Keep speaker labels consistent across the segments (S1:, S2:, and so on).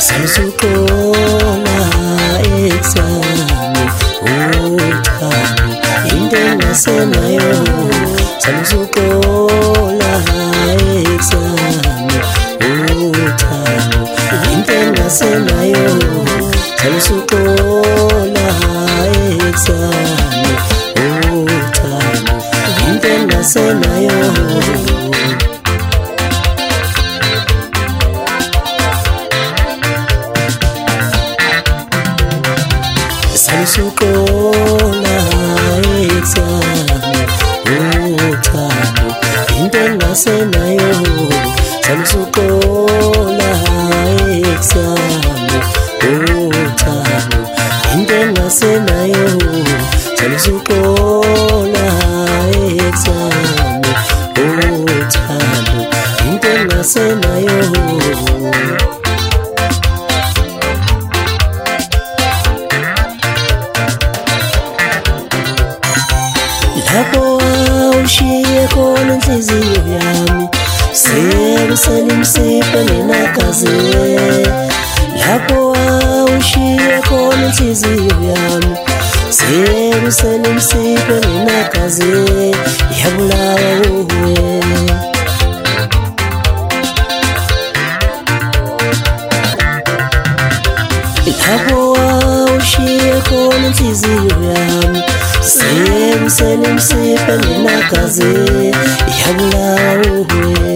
S1: Salusuqola exami uthando into engasenayo Salusuqola exami uthando into engasenayo Salusuqola exami uthando into engasenayo Salusuqola exami uthando into engasenayo Salusuqola exami uthando into engasenayo Salusuqola exami uthando into engasenayo Lapho ushiye khona inhliziyo yami sekusele imsipho nenagazi Lapho ushiye khona inhliziyo yami sekusele imsipho nenagazi yabulawa uwe Lapho ushiye khona inhliziyo yami sekusele imsipho nenagazi yabulawa uwe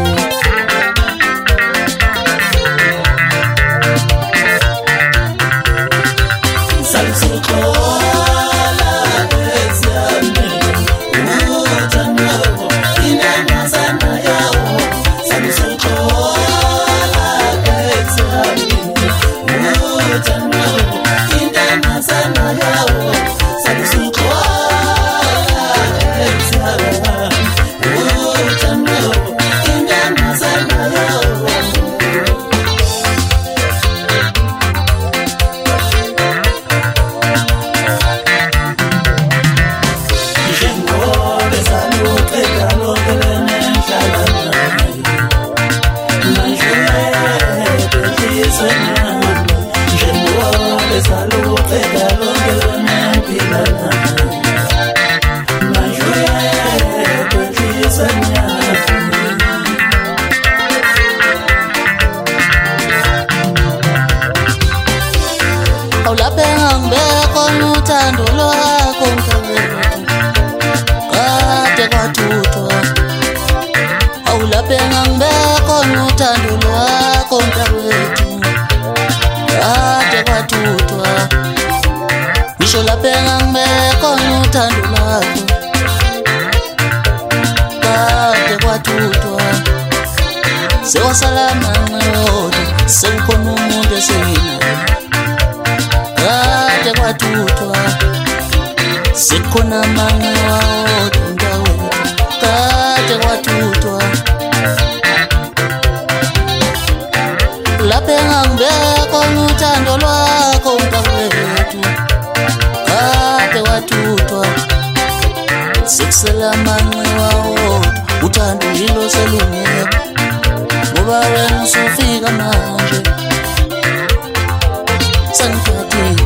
S1: Salusuqola exami uthando into engasenayo Salusuqola exami uthando into engasenayo Awulaphe ngangibekho uthando lwakho mntanethu kade kwathuthwa Awulaphe ngangibekho uthando lwakho mntanethu kade kwathuthwa Ngisho laphe ngangibekho uthando lwakho kade kwathuthwa Sewasala manqodo sekukhona umuntu esenginayo Kade kwathuthwa sekukhona manqodo mntawethu Kade kwathuthwa Laphe ngangibekho uthando lwakho mntawethu Kade kwathuthwa sekusela manqodo uthando yilo selungekho Ngoba wena usufika manje Sangiphathile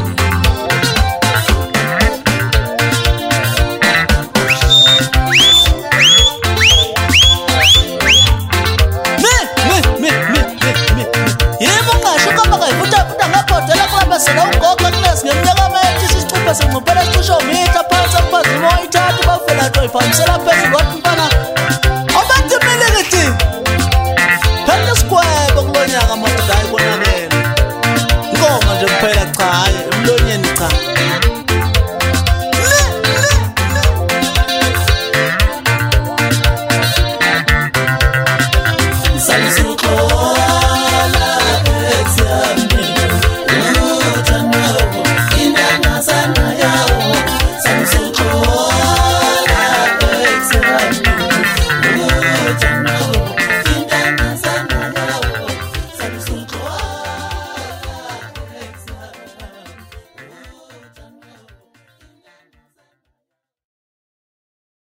S1: Yebo ngasho kamba kayivuta ngaphodela kulabasela ugogo kunesi ngeminyaka amathi sisixuba sengqophela sicisha umitha phansi aphazima wayithatha bavela nto iphamisela phezulu wathi mfana awubathimile kithi Phela isikwebo kulonyaka madoda